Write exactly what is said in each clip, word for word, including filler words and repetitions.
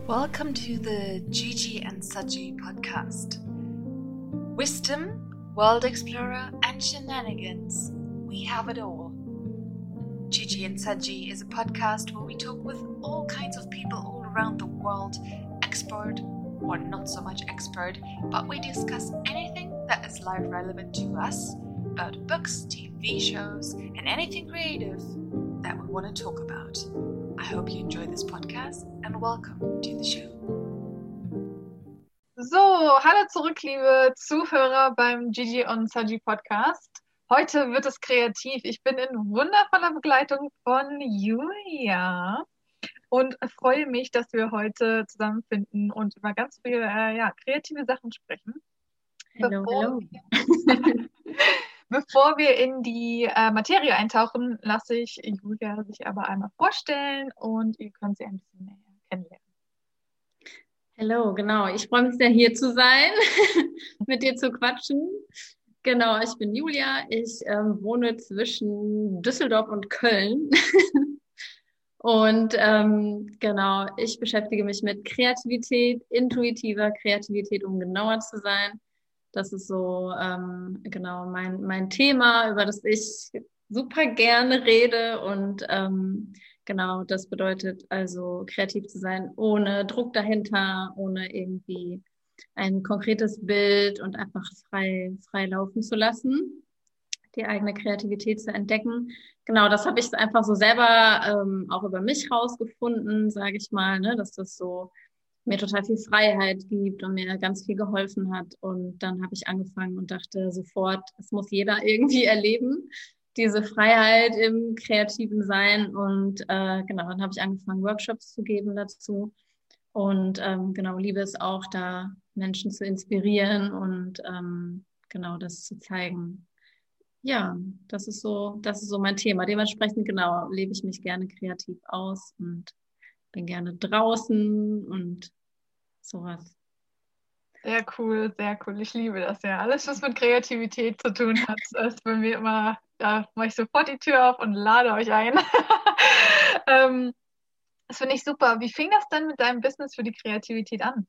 Welcome to the Gigi and Saji podcast. Wisdom, world explorer, and shenanigans. We have it all. Gigi and Saji is a podcast where we talk with all kinds of people all around the world, expert or not so much expert, but we discuss anything that is life relevant to us, about books, T V shows, and anything creative that we want to talk about. I hope you enjoy this podcast and welcome to the show. So, hallo zurück, liebe Zuhörer beim Gigi und Saji Podcast. Heute wird es kreativ. Ich bin in wundervoller Begleitung von Julia und freue mich, dass wir heute zusammenfinden und über ganz viele äh, ja, kreative Sachen sprechen. Hallo, Bevor hallo. wir- Bevor wir in die äh, Materie eintauchen, lasse ich Julia sich aber einmal vorstellen und ihr könnt sie ein bisschen näher kennenlernen. Hallo, genau. Ich freue mich sehr, hier zu sein, mit dir zu quatschen. Genau, ich bin Julia. Ich ähm, wohne zwischen Düsseldorf und Köln. Und ähm, genau, ich beschäftige mich mit Kreativität, intuitiver Kreativität, um genauer zu sein. Das ist so ähm, genau mein mein Thema, über das ich super gerne rede. Und ähm, genau, das bedeutet also kreativ zu sein, ohne Druck dahinter, ohne irgendwie ein konkretes Bild und einfach frei frei laufen zu lassen, die eigene Kreativität zu entdecken. Genau, das habe ich einfach so selber ähm, auch über mich rausgefunden, sage ich mal, ne, dass das so mir total viel Freiheit gibt und mir ganz viel geholfen hat. Und dann habe ich angefangen und dachte sofort, es muss jeder irgendwie erleben, diese Freiheit im kreativen Sein. Und äh, genau, dann habe ich angefangen, Workshops zu geben dazu. Und ähm, genau, liebe es auch, da Menschen zu inspirieren und ähm, genau das zu zeigen. Ja, das ist so, das ist so mein Thema. Dementsprechend, genau, lebe ich mich gerne kreativ aus und bin gerne draußen und sowas. Sehr cool, sehr cool. Ich liebe das ja. Alles, was mit Kreativität zu tun hat, ist bei mir immer, da mache ich sofort die Tür auf und lade euch ein. ähm, das finde ich super. Wie fing das denn mit deinem Business für die Kreativität an?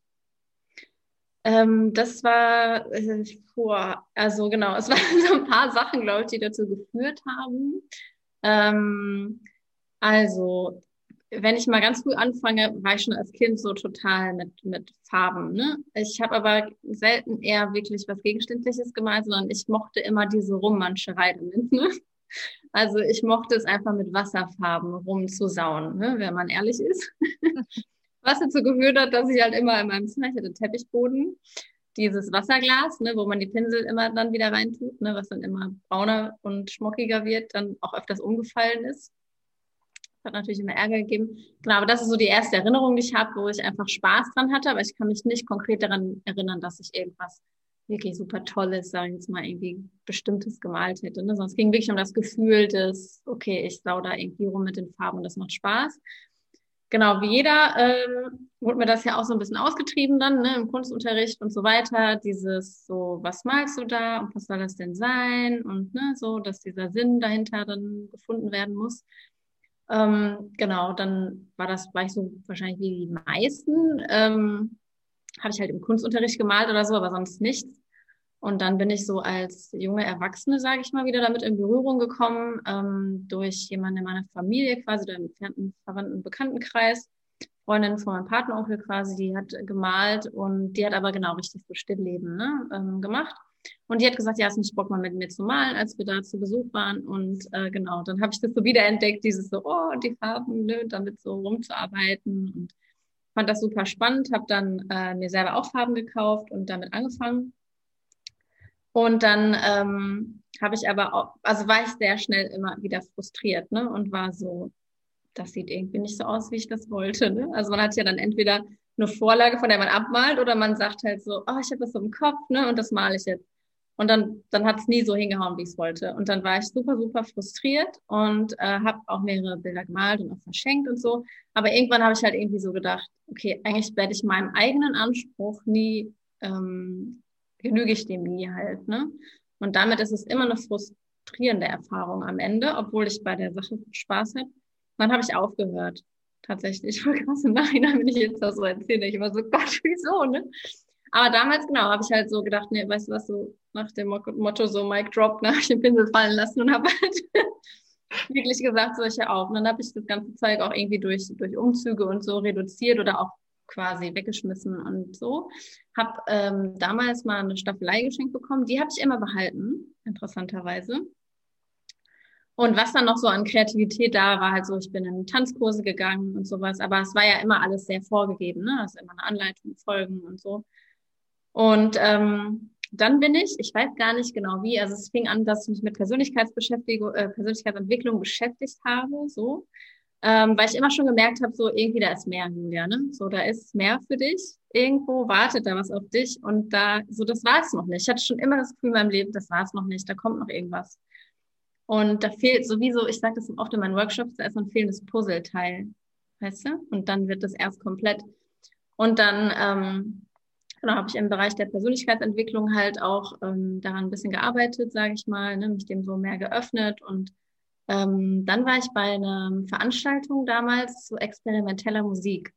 Ähm, das war, äh, boah, also genau, es waren so ein paar Sachen, glaube ich, die dazu geführt haben. Ähm, also, wenn ich mal ganz früh anfange, war ich schon als Kind so total mit, mit Farben, ne? Ich habe aber selten eher wirklich was Gegenständliches gemalt, sondern ich mochte immer diese Rummanscherei damit, ne? Also ich mochte es einfach mit Wasserfarben rumzusauen, ne? Wenn man ehrlich ist. Was dazu geführt hat, dass ich halt immer in meinem Zimmer, ich hatte Teppichboden, dieses Wasserglas, ne, wo man die Pinsel immer dann wieder reintut, ne, was dann immer brauner und schmockiger wird, dann auch öfters umgefallen ist. Hat natürlich immer Ärger gegeben. Genau, aber das ist so die erste Erinnerung, die ich habe, wo ich einfach Spaß dran hatte, aber ich kann mich nicht konkret daran erinnern, dass ich irgendwas wirklich super Tolles, sage ich jetzt mal, irgendwie Bestimmtes gemalt hätte. Ne? Sondern es ging wirklich um das Gefühl des, okay, ich sau da irgendwie rum mit den Farben und das macht Spaß. Genau, wie jeder ähm, wurde mir das ja auch so ein bisschen ausgetrieben dann, ne, im Kunstunterricht und so weiter. Dieses so, was malst du da und was soll das denn sein? Und ne, so, dass dieser Sinn dahinter dann gefunden werden muss. Ähm, genau, dann war das, war ich so wahrscheinlich wie die meisten, ähm, habe ich halt im Kunstunterricht gemalt oder so, aber sonst nichts. Und dann bin ich so als junge Erwachsene, sage ich mal, wieder damit in Berührung gekommen, ähm, durch jemanden in meiner Familie quasi, oder im entfernten Verwandten- Bekanntenkreis. Freundin von meinem Partneronkel quasi, die hat gemalt und die hat aber genau richtig so Stillleben, ne, ähm, gemacht. Und die hat gesagt, ja, hast nicht Bock mal mit mir zu malen, als wir da zu Besuch waren. Und äh, genau, dann habe ich das so wiederentdeckt, dieses so, oh, die Farben, ne, damit so rumzuarbeiten. Und fand das super spannend, habe dann äh, mir selber auch Farben gekauft und damit angefangen. Und dann ähm, habe ich aber auch, also war ich sehr schnell immer wieder frustriert, ne, und war so, das sieht irgendwie nicht so aus, wie ich das wollte, ne? Also man hat ja dann entweder eine Vorlage, von der man abmalt, oder man sagt halt so, oh, ich habe das so im Kopf, ne, und das male ich jetzt. Und dann dann hat es nie so hingehauen, wie ich es wollte. Und dann war ich super, super frustriert und äh, habe auch mehrere Bilder gemalt und auch verschenkt und so. Aber irgendwann habe ich halt irgendwie so gedacht, okay, eigentlich werde ich meinem eigenen Anspruch nie, ähm, genüge ich dem nie halt, ne? Und damit ist es immer eine frustrierende Erfahrung am Ende, obwohl ich bei der Sache Spaß habe. Dann habe ich aufgehört. tatsächlich. Voll krass im Nachhinein, wenn ich jetzt das so erzähle. Ich war so, Gott, wieso, ne? Aber damals, genau, habe ich halt so gedacht, nee, weißt du was, so nach dem Motto, so Mic Drop, ne, habe ich den Pinsel fallen lassen und habe halt wirklich gesagt, so ich ja auch. Und dann habe ich das ganze Zeug auch irgendwie durch, durch Umzüge und so reduziert oder auch quasi weggeschmissen und so. Hab ähm, damals mal eine Staffelei geschenkt bekommen, die habe ich immer behalten, interessanterweise. Und was dann noch so an Kreativität da war, halt so, ich bin in Tanzkurse gegangen und sowas, aber es war ja immer alles sehr vorgegeben, ne? Also immer eine Anleitung, Folgen und so. Und ähm, dann bin ich, ich weiß gar nicht genau wie, also es fing an, dass ich mich mit Persönlichkeitsbeschäftigung, äh, Persönlichkeitsentwicklung beschäftigt habe, so, ähm, weil ich immer schon gemerkt habe, so irgendwie da ist mehr, Julia, ne? So, da ist mehr für dich, irgendwo wartet da was auf dich und da, so, das war es noch nicht. Ich hatte schon immer das Gefühl in meinem Leben, das war es noch nicht, da kommt noch irgendwas. Und da fehlt sowieso, ich sage das oft in meinen Workshops, da ist so ein fehlendes Puzzleteil, weißt du? Und dann wird das erst komplett. Und dann ähm, genau, habe ich im Bereich der Persönlichkeitsentwicklung halt auch ähm, daran ein bisschen gearbeitet, sage ich mal, ne, mich dem so mehr geöffnet. Und ähm, dann war ich bei einer Veranstaltung damals zu experimenteller Musik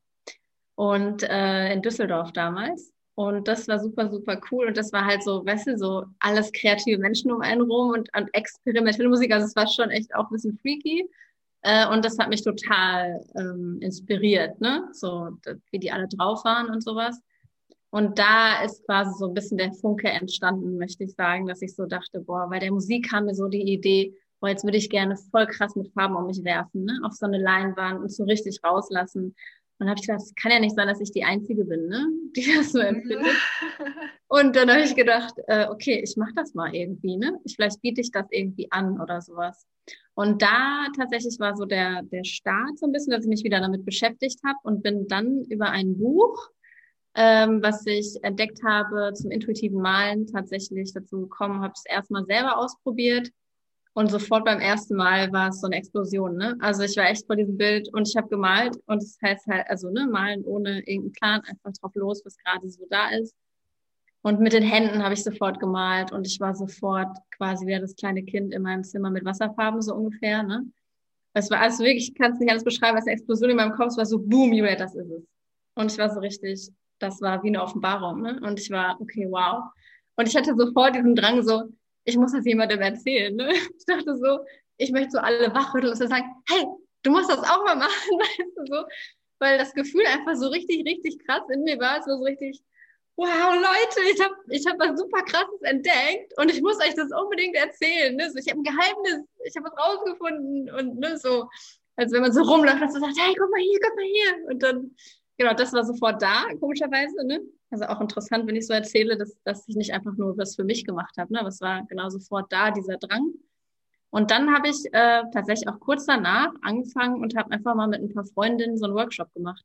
und äh, in Düsseldorf damals. Und das war super, super cool. Und das war halt so, weißt du, so alles kreative Menschen um einen rum und, und experimentelle Musik. Also es war schon echt auch ein bisschen freaky. Äh, und das hat mich total ähm, inspiriert, ne? So, wie die alle drauf waren und sowas. Und da ist quasi so ein bisschen der Funke entstanden, möchte ich sagen, dass ich so dachte, boah, bei der Musik kam mir so die Idee, boah, jetzt würde ich gerne voll krass mit Farben um mich werfen, ne? Auf so eine Leinwand und so richtig rauslassen. Und dann habe ich gedacht, es kann ja nicht sein, dass ich die Einzige bin, ne, die das so empfindet. Und dann habe ich gedacht, äh, okay, ich mache das mal irgendwie, ne? Ich, vielleicht biete ich das irgendwie an oder sowas. Und da tatsächlich war so der der Start so ein bisschen, dass ich mich wieder damit beschäftigt habe und bin dann über ein Buch, ähm, was ich entdeckt habe zum intuitiven Malen, tatsächlich dazu gekommen, habe es erstmal selber ausprobiert. Und sofort beim ersten Mal war es so eine Explosion, ne? Also ich war echt vor diesem Bild und ich habe gemalt und es heißt halt, also ne, malen ohne irgendeinen Plan, einfach drauf los, was gerade so da ist. Und mit den Händen habe ich sofort gemalt und ich war sofort quasi wieder das kleine Kind in meinem Zimmer mit Wasserfarben, so ungefähr, ne? Es war also wirklich, ich kann es nicht alles beschreiben, es ist eine Explosion in meinem Kopf, es war so, boom, Julia, das ist es. Und ich war so richtig, das war wie eine Offenbarung, ne? Und ich war, okay, wow. Und ich hatte sofort diesen Drang so, ich muss das jemandem erzählen, ne? Ich dachte so, ich möchte so alle wachrütteln und so sagen, hey, du musst das auch mal machen, weißt du, so. Weil das Gefühl einfach so richtig, richtig krass in mir war. Es war so richtig, wow, Leute, ich habe ich hab was super Krasses entdeckt und ich muss euch das unbedingt erzählen, ne? So, ich habe ein Geheimnis, ich habe was rausgefunden und ne, so, als wenn man so rumläuft und so sagt, hey, guck mal hier, guck mal hier. Und dann, genau, das war sofort da, komischerweise, ne? Also auch interessant, wenn ich so erzähle, dass, dass ich nicht einfach nur was für mich gemacht habe, ne? Aber es war genau sofort da, dieser Drang. Und dann habe ich äh, tatsächlich auch kurz danach angefangen und habe einfach mal mit ein paar Freundinnen so einen Workshop gemacht.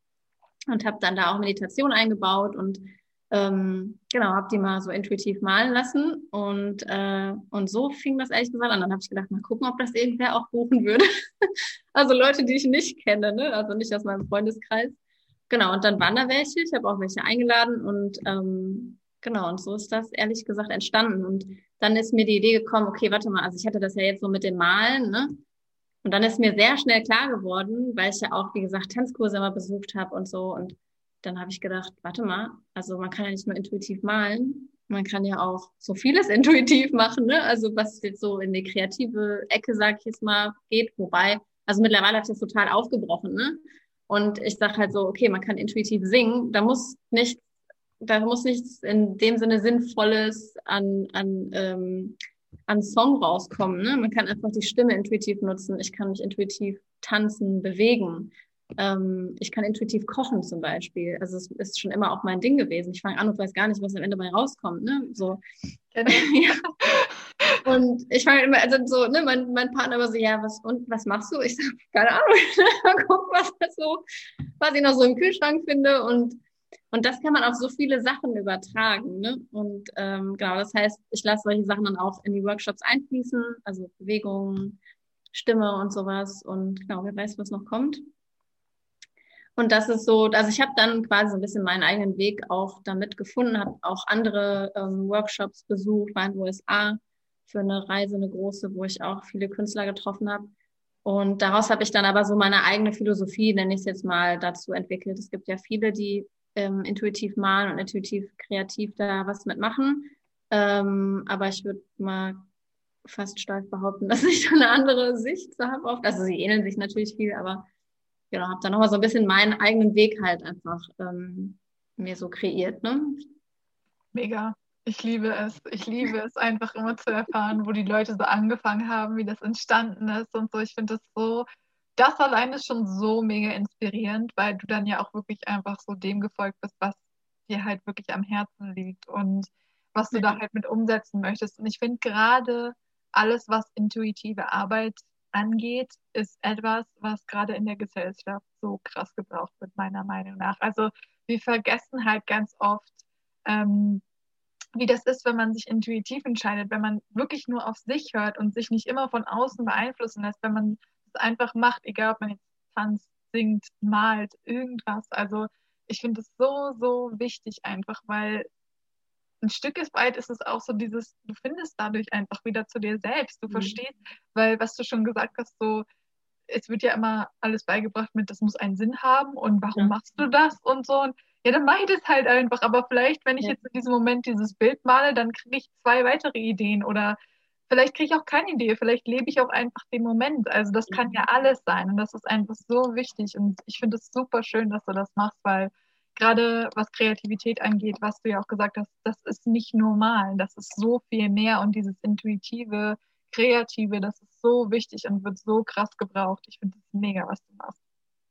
Und habe dann da auch Meditation eingebaut und ähm, genau, habe die mal so intuitiv malen lassen. Und, äh, und so fing das ehrlich gesagt an. Dann habe ich gedacht, mal gucken, ob das irgendwer auch buchen würde. Also Leute, die ich nicht kenne, ne? Also nicht aus meinem Freundeskreis. Genau, und dann waren da welche, ich habe auch welche eingeladen und ähm, genau, und so ist das ehrlich gesagt entstanden. Und dann ist mir die Idee gekommen, okay, warte mal, also ich hatte das ja jetzt so mit dem Malen, ne? Und dann ist mir sehr schnell klar geworden, weil ich ja auch, wie gesagt, Tanzkurse immer besucht habe und so. Und dann habe ich gedacht, warte mal, also man kann ja nicht nur intuitiv malen, man kann ja auch so vieles intuitiv machen, ne? Also was jetzt so in die kreative Ecke, sag ich jetzt mal, geht, wobei, also mittlerweile hat das total aufgebrochen, ne? Und ich sage halt so, okay, man kann intuitiv singen, da muss nicht, da muss nichts in dem Sinne Sinnvolles an, an, ähm, an Song rauskommen, ne? Man kann einfach die Stimme intuitiv nutzen. Ich kann mich intuitiv tanzen, bewegen. Ähm, ich kann intuitiv kochen zum Beispiel. Also es ist schon immer auch mein Ding gewesen. Ich fange an und weiß gar nicht, was am Ende bei rauskommt, ne? So. Ja. Und ich fange immer, also so, ne, mein, mein Partner immer so, ja, was, und, was machst du? Ich sage, keine Ahnung, mal gucken, was das so, was ich noch so im Kühlschrank finde und, und das kann man auf so viele Sachen übertragen, ne, und, ähm, genau, das heißt, ich lasse solche Sachen dann auch in die Workshops einfließen, also Bewegung, Stimme und sowas und, genau, wer weiß, was noch kommt. Und das ist so, also ich habe dann quasi so ein bisschen meinen eigenen Weg auch damit gefunden, habe auch andere ähm, Workshops besucht, war in den U S A, für eine Reise, eine große, wo ich auch viele Künstler getroffen habe. Und daraus habe ich dann aber so meine eigene Philosophie, nenne ich es jetzt mal, dazu entwickelt. Es gibt ja viele, die ähm, intuitiv malen und intuitiv kreativ da was mitmachen. Ähm, aber ich würde mal fast steif behaupten, dass ich da eine andere Sicht so habe oft. Also sie ähneln sich natürlich viel, aber genau, habe da nochmal so ein bisschen meinen eigenen Weg halt einfach ähm, mir so kreiert, ne? Mega. Ich liebe es. Ich liebe es einfach immer zu erfahren, wo die Leute so angefangen haben, wie das entstanden ist und so. Ich finde das so, das allein ist schon so mega inspirierend, weil du dann ja auch wirklich einfach so dem gefolgt bist, was dir halt wirklich am Herzen liegt und was du da halt mit umsetzen möchtest. Und ich finde gerade alles, was intuitive Arbeit angeht, ist etwas, was gerade in der Gesellschaft so krass gebraucht wird, meiner Meinung nach. Also wir vergessen halt ganz oft, ähm, wie das ist, wenn man sich intuitiv entscheidet, wenn man wirklich nur auf sich hört und sich nicht immer von außen beeinflussen lässt, wenn man es einfach macht, egal ob man jetzt tanzt, singt, malt, irgendwas. Also ich finde es so, so wichtig einfach, weil ein Stück weit ist es auch so dieses, du findest dadurch einfach wieder zu dir selbst, du Mhm. verstehst, weil was du schon gesagt hast, so, es wird ja immer alles beigebracht mit, das muss einen Sinn haben und warum Ja. machst du das und so. Und ja, dann mache ich das halt einfach. Aber vielleicht, wenn ich Ja. jetzt in diesem Moment dieses Bild male, dann kriege ich zwei weitere Ideen oder vielleicht kriege ich auch keine Idee. Vielleicht lebe ich auch einfach den Moment. Also das kann ja alles sein und das ist einfach so wichtig. Und ich finde es super schön, dass du das machst, weil gerade was Kreativität angeht, was du ja auch gesagt hast, das ist nicht normal. Das ist so viel mehr und dieses intuitive, kreative, das ist so wichtig und wird so krass gebraucht. Ich finde es mega, was du machst.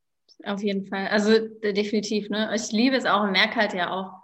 Auf jeden Fall. Also de- definitiv, ne? Ich liebe es auch und merke halt ja auch,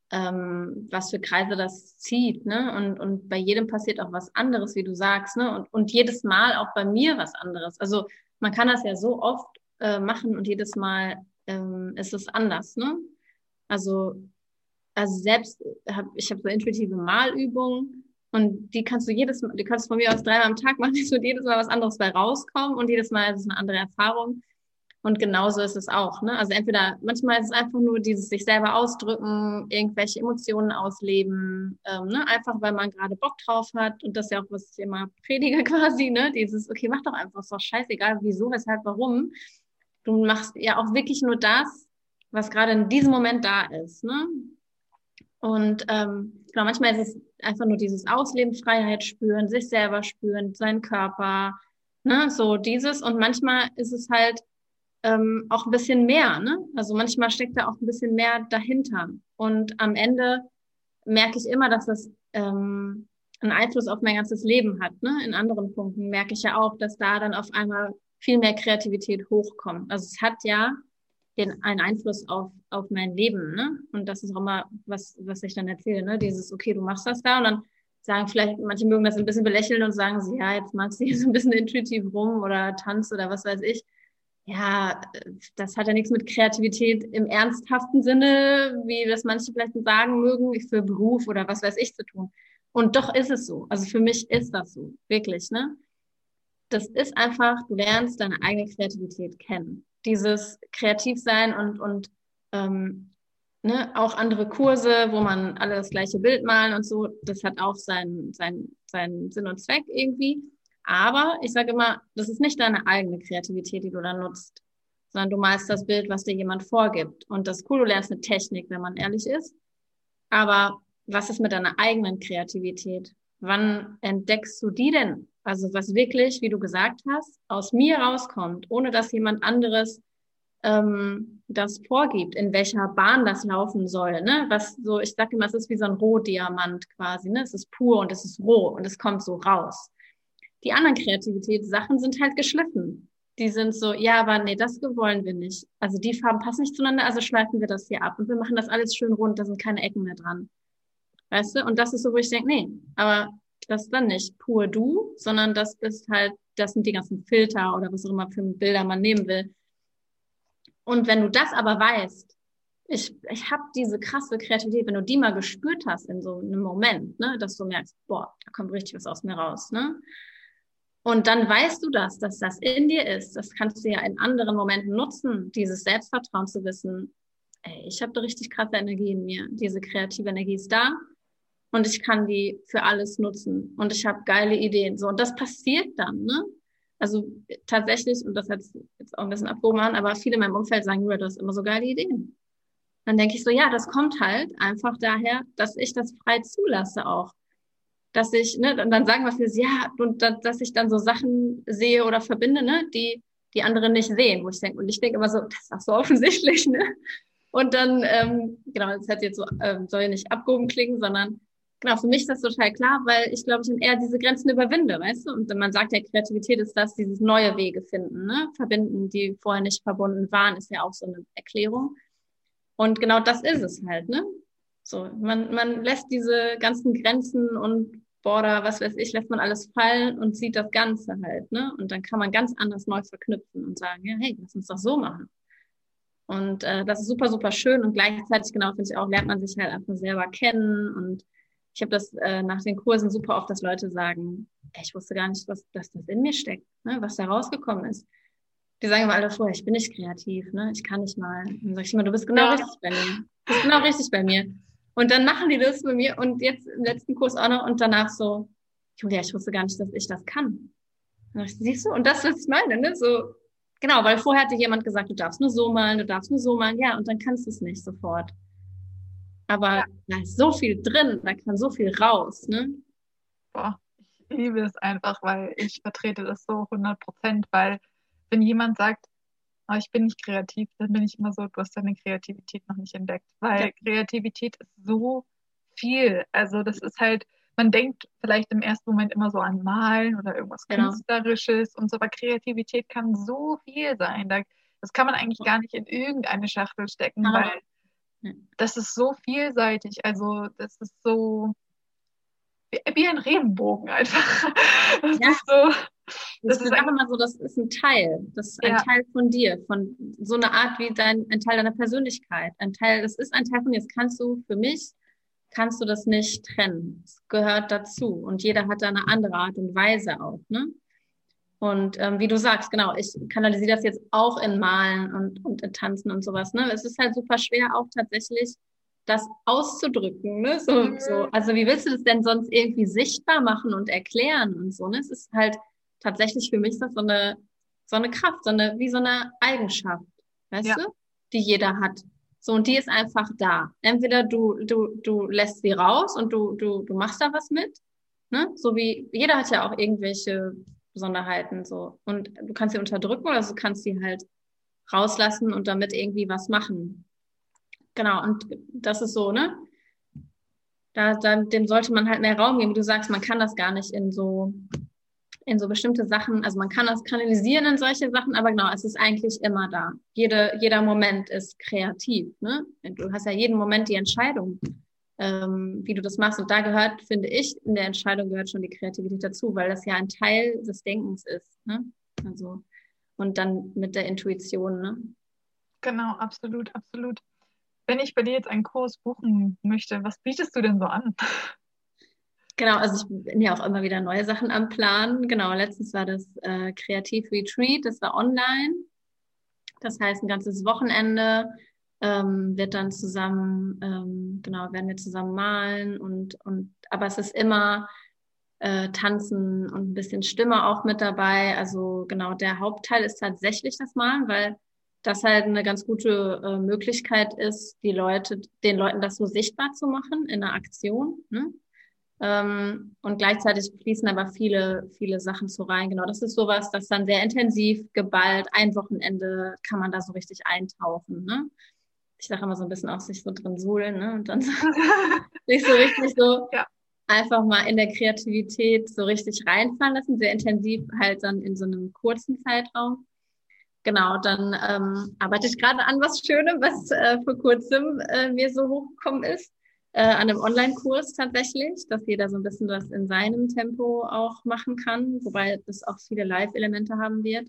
ähm, was für Kreise das zieht, ne? Und, und bei jedem passiert auch was anderes, wie du sagst, ne? Und, und jedes Mal auch bei mir was anderes. Also man kann das ja so oft äh, machen und jedes Mal ähm, ist es anders, ne? Also, also selbst hab, ich habe so intuitive Malübungen und die kannst du jedes Mal, die kannst du von mir aus dreimal am Tag machen, es wird jedes Mal was anderes bei rauskommen und jedes Mal ist es eine andere Erfahrung. Und genauso ist es auch, ne? Also entweder, manchmal ist es einfach nur dieses sich selber ausdrücken, irgendwelche Emotionen ausleben, ähm, ne? Einfach, weil man gerade Bock drauf hat. Und das ist ja auch, was ich immer predige quasi, ne? Dieses, okay, mach doch einfach, ist doch scheißegal, wieso, weshalb, warum. Du machst ja auch wirklich nur das, was gerade in diesem Moment da ist, ne? Und ähm, genau, manchmal ist es einfach nur dieses Ausleben, Freiheit spüren, sich selber spüren, seinen Körper, ne? So dieses. Und manchmal ist es halt ähm, auch ein bisschen mehr, ne? Also manchmal steckt da auch ein bisschen mehr dahinter. Und am Ende merke ich immer, dass das ähm, einen Einfluss auf mein ganzes Leben hat, ne? In anderen Punkten merke ich ja auch, dass da dann auf einmal viel mehr Kreativität hochkommt. Also es hat ja den, einen Einfluss auf, auf mein Leben, ne? Und das ist auch immer was, was ich dann erzähle, ne? Dieses, okay, du machst das da und dann sagen vielleicht, manche mögen das ein bisschen belächeln und sagen sie, ja, jetzt magst du hier so ein bisschen intuitiv rum oder tanzt oder was weiß ich. Ja, das hat ja nichts mit Kreativität im ernsthaften Sinne, wie das manche vielleicht sagen mögen, für Beruf oder was weiß ich zu tun. Und doch ist es so. Also für mich ist das so. Wirklich, ne? Das ist einfach, du lernst deine eigene Kreativität kennen. Dieses Kreativsein und, und ähm, ne, auch andere Kurse, wo man alle das gleiche Bild malen und so, das hat auch seinen, seinen, seinen Sinn und Zweck irgendwie. Aber ich sage immer, das ist nicht deine eigene Kreativität, die du da nutzt, sondern du malst das Bild, was dir jemand vorgibt. Und das ist cool, du lernst eine Technik, wenn man ehrlich ist. Aber was ist mit deiner eigenen Kreativität? Wann entdeckst du die denn? Also was wirklich, wie du gesagt hast, aus mir rauskommt, ohne dass jemand anderes ähm, das vorgibt, in welcher Bahn das laufen soll. Ne? Was so, ich sage immer, es ist wie so ein Rohdiamant quasi. Ne? Es ist pur und es ist roh und es kommt so raus. Die anderen Kreativitätssachen sind halt geschliffen. Die sind so, ja, aber nee, das wollen wir nicht. Also die Farben passen nicht zueinander, also schleifen wir das hier ab. Und wir machen das alles schön rund, da sind keine Ecken mehr dran. Weißt du? Und das ist so, wo ich denke, nee, aber das ist dann nicht pur du, sondern das ist halt, das sind die ganzen Filter oder was auch immer für Bilder man nehmen will. Und wenn du das aber weißt, ich, ich habe diese krasse Kreativität, wenn du die mal gespürt hast in so einem Moment, ne, dass du merkst, boah, da kommt richtig was aus mir raus, ne? Und dann weißt du das, dass das in dir ist. Das kannst du ja in anderen Momenten nutzen, dieses Selbstvertrauen zu wissen, ey, ich habe da richtig krasse Energie in mir. Diese kreative Energie ist da und ich kann die für alles nutzen und ich habe geile Ideen. So, und das passiert dann, ne? also tatsächlich, und das hat jetzt auch ein bisschen abgehoben an, aber viele in meinem Umfeld sagen, Julia, du hast immer so geile Ideen. Dann denke ich so, ja, das kommt halt einfach daher, dass ich das frei zulasse auch. Dass ich, ne, und dann sagen wir für ja, und da, dass ich dann so Sachen sehe oder verbinde, ne, die die andere nicht sehen, wo ich denke, und ich denke immer so, das ist doch so offensichtlich, ne? Und dann, ähm, genau, das hat jetzt so, ähm, soll ja nicht abgehoben klingen, sondern genau, für mich ist das total klar, weil ich glaube, ich dann eher diese Grenzen überwinde, weißt du? Und man sagt ja, Kreativität ist das, dieses neue Wege finden, ne? Verbinden, die vorher nicht verbunden waren, ist ja auch so eine Erklärung. Und genau das ist es halt, ne? So, man, man lässt diese ganzen Grenzen und Border, was weiß ich, lässt man alles fallen und sieht das Ganze halt, ne? Und dann kann man ganz anders neu verknüpfen und sagen, ja, hey, lass uns doch so machen. Und äh, das ist super, super schön und gleichzeitig, genau, finde ich auch, lernt man sich halt einfach selber kennen. Und ich habe das äh, nach den Kursen super oft, dass Leute sagen, ey, ich wusste gar nicht, was, dass das in mir steckt, ne? Was da rausgekommen ist. Die sagen immer alle vorher, ich bin nicht kreativ, ne? Ich kann nicht mal. Und dann sage ich immer, du bist genau ja. richtig bei mir. Du bist genau richtig bei mir. Und dann machen die das bei mir und jetzt im letzten Kurs auch noch und danach so, Julia, ich wusste gar nicht, dass ich das kann. Und ich, siehst du? Und das, was ich meine, ne? So, genau, weil vorher hatte jemand gesagt, du darfst nur so malen, du darfst nur so malen, ja, und dann kannst du es nicht sofort. Aber ja. Da ist so viel drin, da kann so viel raus, ne? Boah, ich liebe es einfach, weil ich vertrete das so hundert Prozent, weil wenn jemand sagt, oh, ich bin nicht kreativ, dann bin ich immer so, du hast deine Kreativität noch nicht entdeckt, weil ja. Kreativität ist so viel, also das ist halt, man denkt vielleicht im ersten Moment immer so an Malen oder irgendwas genau. Künstlerisches und so, aber Kreativität kann so viel sein, das kann man eigentlich gar nicht in irgendeine Schachtel stecken, ah. weil ja. das ist so vielseitig, also das ist so wie, wie ein Regenbogen einfach, das ja. ist so... Das, das ist einfach mal so, das ist ein Teil, das ist ein ja. Teil von dir, von so einer Art wie dein, ein Teil deiner Persönlichkeit, ein Teil, das ist ein Teil von dir, das kannst du, für mich, kannst du das nicht trennen, es gehört dazu und jeder hat da eine andere Art und Weise auch, ne? Und ähm, wie du sagst, genau, ich kanalisiere das jetzt auch in Malen und, und in Tanzen und sowas, ne? Es ist halt super schwer auch tatsächlich, das auszudrücken, ne? So, mhm. so, also wie willst du das denn sonst irgendwie sichtbar machen und erklären und so, ne? Es ist halt tatsächlich für mich ist das so eine, so eine Kraft, so eine, wie so eine Eigenschaft, weißt ja. du, die jeder hat. So, und die ist einfach da. Entweder du, du, du lässt sie raus und du, du, du machst da was mit, ne? So wie, jeder hat ja auch irgendwelche Besonderheiten, so. Und du kannst sie unterdrücken oder du kannst sie halt rauslassen und damit irgendwie was machen. Genau. Und das ist so, ne? Da, da, dem sollte man halt mehr Raum geben. Wie du sagst, man kann das gar nicht in so, in so bestimmte Sachen, also man kann das kanalisieren in solche Sachen, aber genau, es ist eigentlich immer da. Jede, jeder Moment ist kreativ, ne? Du hast ja jeden Moment die Entscheidung, ähm, wie du das machst. Und da gehört, finde ich, in der Entscheidung gehört schon die Kreativität dazu, weil das ja ein Teil des Denkens ist, ne? Also, und dann mit der Intuition, ne? Genau, absolut, absolut. Wenn ich bei dir jetzt einen Kurs buchen möchte, was bietest du denn so an? Genau, also ich bin ja auch immer wieder neue Sachen am Plan. Genau, letztens war das äh, Kreativ-Retreat, das war online. Das heißt, ein ganzes Wochenende ähm, wird dann zusammen, ähm, genau, werden wir zusammen malen und, und aber es ist immer äh, Tanzen und ein bisschen Stimme auch mit dabei. Also genau, der Hauptteil ist tatsächlich das Malen, weil das halt eine ganz gute äh, Möglichkeit ist, die Leute, den Leuten das so sichtbar zu machen in einer Aktion, ne? Ähm, und gleichzeitig fließen aber viele, viele Sachen so rein. Genau, das ist sowas, das dann sehr intensiv, geballt, ein Wochenende kann man da so richtig eintauchen, ne? Ich sage immer so ein bisschen auch sich so drin suhlen, ne? Und dann so, sich so richtig so ja. einfach mal in der Kreativität so richtig reinfallen lassen, sehr intensiv halt dann in so einem kurzen Zeitraum. Genau, dann ähm, arbeite ich gerade an was Schönem, was äh, vor kurzem äh, mir so hochgekommen ist. Äh, an einem Online-Kurs tatsächlich, dass jeder so ein bisschen das in seinem Tempo auch machen kann, wobei das auch viele Live-Elemente haben wird.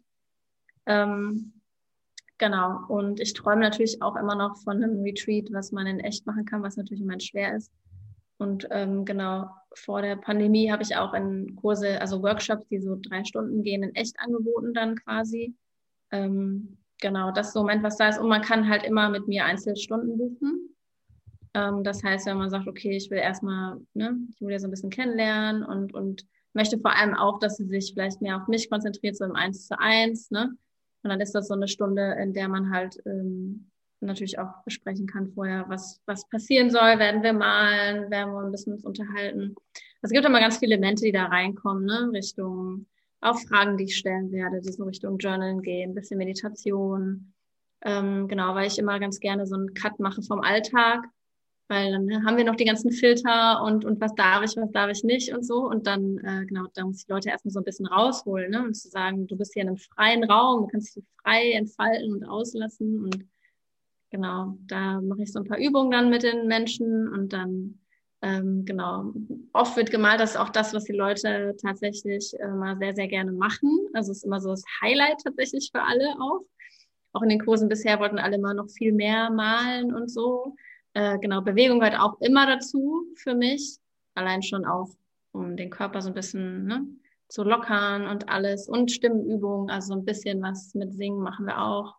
Ähm, genau, und ich träume natürlich auch immer noch von einem Retreat, was man in echt machen kann, was natürlich im Moment schwer ist. Und ähm, genau, vor der Pandemie habe ich auch in Kurse, also Workshops, die so drei Stunden gehen, in echt angeboten dann quasi. Ähm, genau, das ist so ein Moment, was da ist. Und man kann halt immer mit mir Einzelstunden buchen. Das heißt, wenn man sagt, okay, ich will erstmal, ne, Julia so ein bisschen kennenlernen und, und möchte vor allem auch, dass sie sich vielleicht mehr auf mich konzentriert, so im Eins zu eins, ne? Und dann ist das so eine Stunde, in der man halt ähm, natürlich auch besprechen kann vorher, was was passieren soll. Werden wir malen, werden wir ein bisschen uns unterhalten. Es gibt immer ganz viele Elemente, die da reinkommen, ne? Richtung auch Fragen, die ich stellen werde, die so Richtung Journalen gehen, ein bisschen Meditation. Ähm, genau, weil ich immer ganz gerne so einen Cut mache vom Alltag, weil dann haben wir noch die ganzen Filter und und was darf ich, was darf ich nicht und so. Und dann, äh, genau, da muss ich die Leute erstmal so ein bisschen rausholen, ne? Und zu sagen, du bist hier in einem freien Raum, du kannst dich frei entfalten und auslassen. Und genau, da mache ich so ein paar Übungen dann mit den Menschen und dann, ähm, genau, oft wird gemalt, das ist auch das, was die Leute tatsächlich äh, mal sehr, sehr gerne machen. Also es ist immer so das Highlight tatsächlich für alle auch. Auch in den Kursen bisher wollten alle immer noch viel mehr malen und so. Äh, genau, Bewegung gehört auch immer dazu für mich. Allein schon auch, um den Körper so ein bisschen, ne, zu lockern und alles. Und Stimmenübungen, also ein bisschen was mit Singen machen wir auch.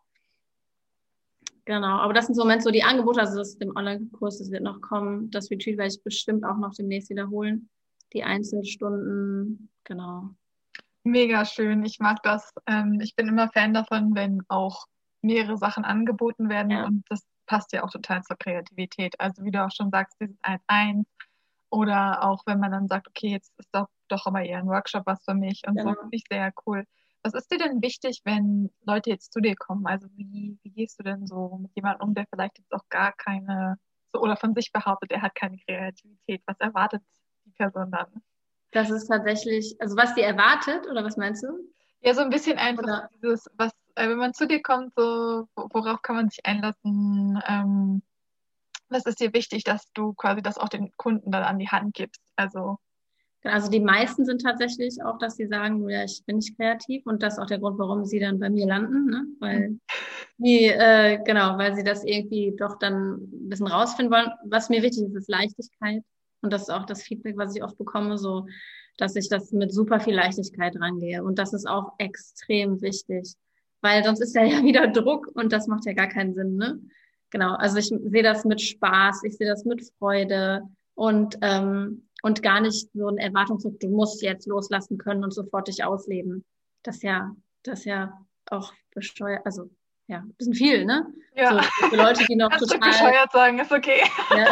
Genau, aber das sind so im Moment so die Angebote, also das ist dem Online-Kurs, das wird noch kommen. Das Retreat werde ich bestimmt auch noch demnächst wiederholen. Die Einzelstunden, genau. Mega schön. Ich mag das. Ähm, ich bin immer Fan davon, wenn auch mehrere Sachen angeboten werden Ja. und das passt ja auch total zur Kreativität. Also wie du auch schon sagst, dieses eins eins oder auch wenn man dann sagt, okay, jetzt ist doch, doch aber eher ein Workshop was für mich und so, Genau. finde ich sehr cool. Was ist dir denn wichtig, wenn Leute jetzt zu dir kommen? Also wie, wie gehst du denn so mit jemandem um, der vielleicht jetzt auch gar keine, so oder von sich behauptet, er hat keine Kreativität? Was erwartet die Person dann? Das ist tatsächlich, also was die erwartet, oder was meinst du? Ja, so ein bisschen einfach Oder dieses, was, äh, wenn man zu dir kommt, so, wo- worauf kann man sich einlassen? Ähm, was ist dir wichtig, dass du quasi das auch den Kunden dann an die Hand gibst? Also, Also die meisten sind tatsächlich auch, dass sie sagen, ja, ich bin nicht kreativ und das ist auch der Grund, warum sie dann bei mir landen, ne? Weil die, äh, genau, weil sie das irgendwie doch dann ein bisschen rausfinden wollen. Was mir wichtig ist, ist Leichtigkeit und das ist auch das Feedback, was ich oft bekomme, so, dass ich das mit super viel Leichtigkeit rangehe und das ist auch extrem wichtig, weil sonst ist ja ja wieder Druck und das macht ja gar keinen Sinn, ne? Genau, also ich sehe das mit Spaß, ich sehe das mit Freude und ähm, und gar nicht so ein Erwartungsdruck, du musst jetzt loslassen können und sofort dich ausleben. Das ist ja, das ist ja auch besteuert, also ja, ein bisschen viel, ne? ja, So für Leute, die noch kannst du total, bescheuert sagen, ist okay. ja,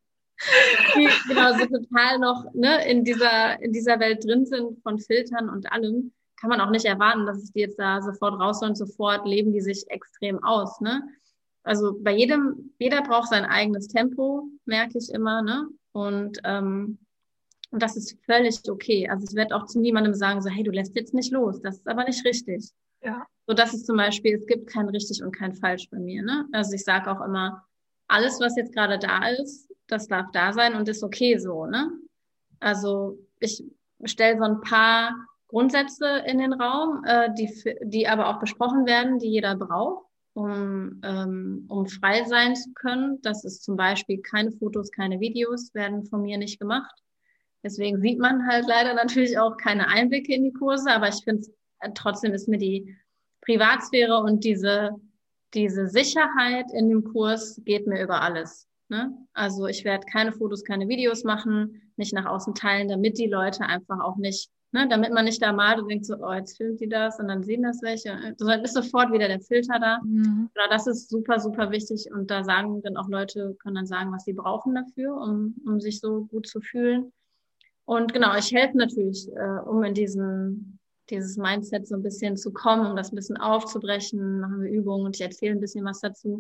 die genau so total noch, ne, in dieser, in dieser Welt drin sind von Filtern und allem, kann man auch nicht erwarten, dass es die jetzt da sofort raus soll und sofort leben die sich extrem aus, ne? Also bei jedem, jeder braucht sein eigenes Tempo, merke ich immer, ne? Und ähm, und das ist völlig okay. Also ich werde auch zu niemandem sagen, so, hey, du lässt jetzt nicht los. Das ist aber nicht richtig. Ja, So, das ist zum Beispiel, es gibt kein richtig und kein falsch bei mir, ne? Also ich sage auch immer, alles, was jetzt gerade da ist, das darf da sein und ist okay so, ne? Also ich stelle so ein paar Grundsätze in den Raum, äh, die, f- die aber auch besprochen werden, die jeder braucht, um, ähm, um frei sein zu können. Das ist zum Beispiel keine Fotos, keine Videos werden von mir nicht gemacht. Deswegen sieht man halt leider natürlich auch keine Einblicke in die Kurse, aber ich finde äh, trotzdem ist mir die Privatsphäre und diese, diese Sicherheit in dem Kurs geht mir über alles. Ne? Also ich werde keine Fotos, keine Videos machen, nicht nach außen teilen, damit die Leute einfach auch nicht, ne, damit man nicht da malt und denkt so, oh, jetzt filmt die das und dann sehen das welche. Dann ist sofort wieder der Filter da. mhm. Genau, das ist super, super wichtig und da sagen dann auch Leute, können dann sagen, was sie brauchen dafür, um, um sich so gut zu fühlen. Und genau, ich helfe natürlich, äh, um in diesen, dieses Mindset so ein bisschen zu kommen, um das ein bisschen aufzubrechen, machen wir Übungen und ich erzähle ein bisschen was dazu.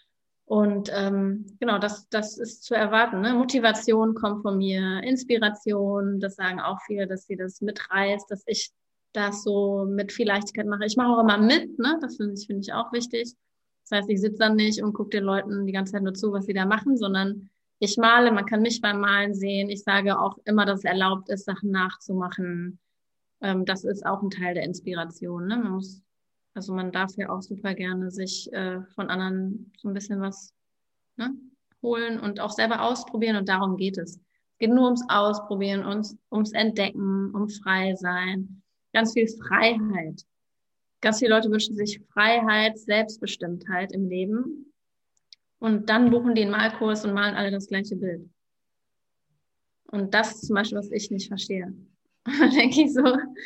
Und ähm, genau, das, das ist zu erwarten. Ne? Motivation kommt von mir, Inspiration, das sagen auch viele, dass sie das mitreißt, dass ich das so mit viel Leichtigkeit mache. Ich mache auch immer mit, ne? Das finde ich, finde ich auch wichtig. Das heißt, ich sitze dann nicht und gucke den Leuten die ganze Zeit nur zu, was sie da machen, sondern ich male, man kann mich beim Malen sehen. Ich sage auch immer, dass es erlaubt ist, Sachen nachzumachen. Ähm, das ist auch ein Teil der Inspiration. Ne? Man muss, also man darf ja auch super gerne sich äh, von anderen so ein bisschen was, ne, holen und auch selber ausprobieren. Und darum geht es. Es geht nur ums Ausprobieren, ums, ums Entdecken, um frei sein. Ganz viel Freiheit. Ganz viele Leute wünschen sich Freiheit, Selbstbestimmtheit im Leben. Und dann buchen die einen Malkurs und malen alle das gleiche Bild. Und das ist zum Beispiel, was ich nicht verstehe. Und dann denke ich so,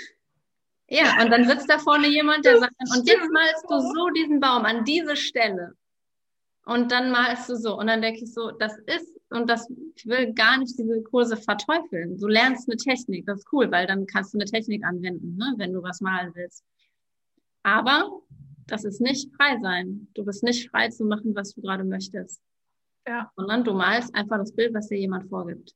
ja, und dann sitzt da vorne jemand, der sagt, und jetzt malst du so diesen Baum an diese Stelle. Und dann malst du so. Und dann denke ich so, das ist, und das, ich will gar nicht diese Kurse verteufeln. Du lernst eine Technik, das ist cool, weil dann kannst du eine Technik anwenden, ne, wenn du was malen willst. Aber das ist nicht frei sein. Du bist nicht frei zu machen, was du gerade möchtest. Ja. Sondern du malst einfach das Bild, was dir jemand vorgibt.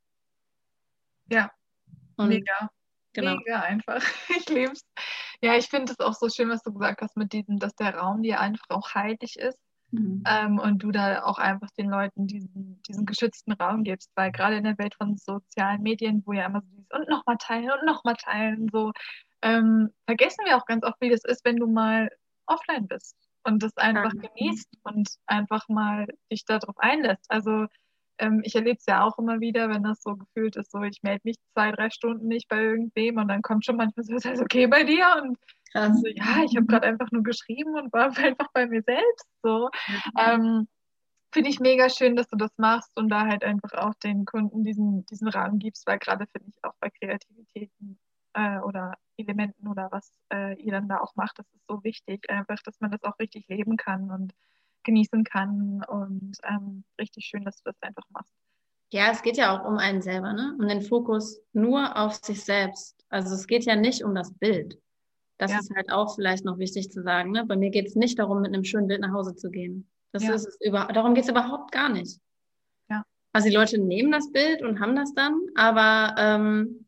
Ja, Und mega. genau. Mega einfach. Ich liebe es. Ja, ich finde es auch so schön, was du gesagt hast mit diesem, dass der Raum dir einfach auch heilig ist. Mhm. Ähm, und du da auch einfach den Leuten diesen, diesen geschützten Raum gibst, weil gerade in der Welt von sozialen Medien, wo ja immer so dieses und nochmal teilen und nochmal teilen, so ähm, vergessen wir auch ganz oft, wie das ist, wenn du mal offline bist und das einfach Ja. genießt und einfach mal dich darauf einlässt. Also ähm, ich erlebe es ja auch immer wieder, wenn das so gefühlt ist, so ich melde mich zwei, drei Stunden nicht bei irgendwem und dann kommt schon manchmal so, ist alles okay bei dir? Und Krass. so, ja, ich habe gerade einfach nur geschrieben und war einfach bei mir selbst so. Ähm, finde ich mega schön, dass du das machst und da halt einfach auch den Kunden diesen, diesen Rahmen gibst, weil gerade finde ich auch bei Kreativitäten äh, oder Elementen oder was äh, ihr dann da auch macht, das ist so wichtig, einfach, dass man das auch richtig leben kann und genießen kann und ähm, richtig schön, dass du das einfach machst. Ja, es geht ja auch um einen selber, ne? Um den Fokus nur auf sich selbst. Also es geht ja nicht um das Bild. Das Ja. ist halt auch vielleicht noch wichtig zu sagen, ne? Bei mir geht es nicht darum, mit einem schönen Bild nach Hause zu gehen. Das Ja. ist es über, darum geht es überhaupt gar nicht. Ja. Also die Leute nehmen das Bild und haben das dann, aber ähm,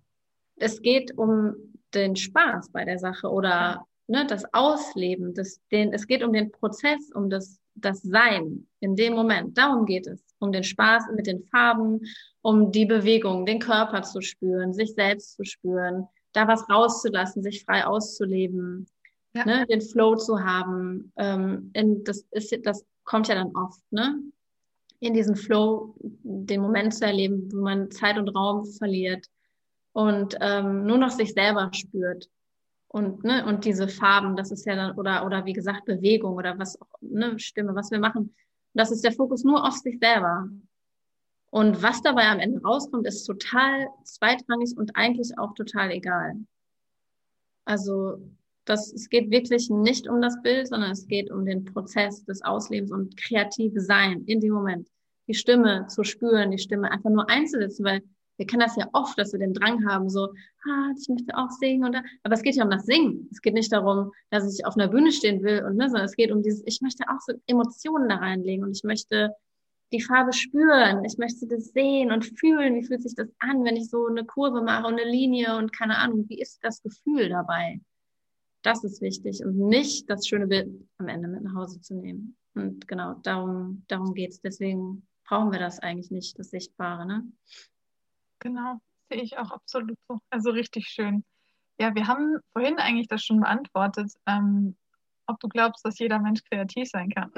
es geht um den Spaß bei der Sache oder ne, das Ausleben, das, den, es geht um den Prozess, um das, das Sein in dem Moment. Darum geht es. Um den Spaß mit den Farben, um die Bewegung, den Körper zu spüren, sich selbst zu spüren, da was rauszulassen, sich frei auszuleben, Ja. ne, den Flow zu haben. Ähm, in, das ist, das kommt ja dann oft, ne? In diesen Flow, den Moment zu erleben, wo man Zeit und Raum verliert und ähm, nur noch sich selber spürt. Und, ne, und diese Farben, das ist ja dann, oder, oder wie gesagt, Bewegung oder was auch, ne, Stimme, was wir machen, das ist der Fokus nur auf sich selber. Und was dabei am Ende rauskommt, ist total zweitrangig und eigentlich auch total egal. Also, das, es geht wirklich nicht um das Bild, sondern es geht um den Prozess des Auslebens und kreative Sein in dem Moment. Die Stimme zu spüren, die Stimme einfach nur einzusetzen, weil wir kennen das ja oft, dass wir den Drang haben, so, ah, ich möchte auch singen. Und da. Aber es geht ja um das Singen. Es geht nicht darum, dass ich auf einer Bühne stehen will, und, ne, sondern es geht um dieses, ich möchte auch so Emotionen da reinlegen und ich möchte die Farbe spüren. Ich möchte das sehen und fühlen. Wie fühlt sich das an, wenn ich so eine Kurve mache und eine Linie und keine Ahnung, wie ist das Gefühl dabei? Das ist wichtig und nicht das schöne Bild am Ende mit nach Hause zu nehmen. Und genau, darum, darum geht's. Deswegen brauchen wir das eigentlich nicht, das Sichtbare, ne? Genau, sehe ich auch absolut so. Also richtig schön. Ja, wir haben vorhin eigentlich das schon beantwortet, ähm, ob du glaubst, dass jeder Mensch kreativ sein kann.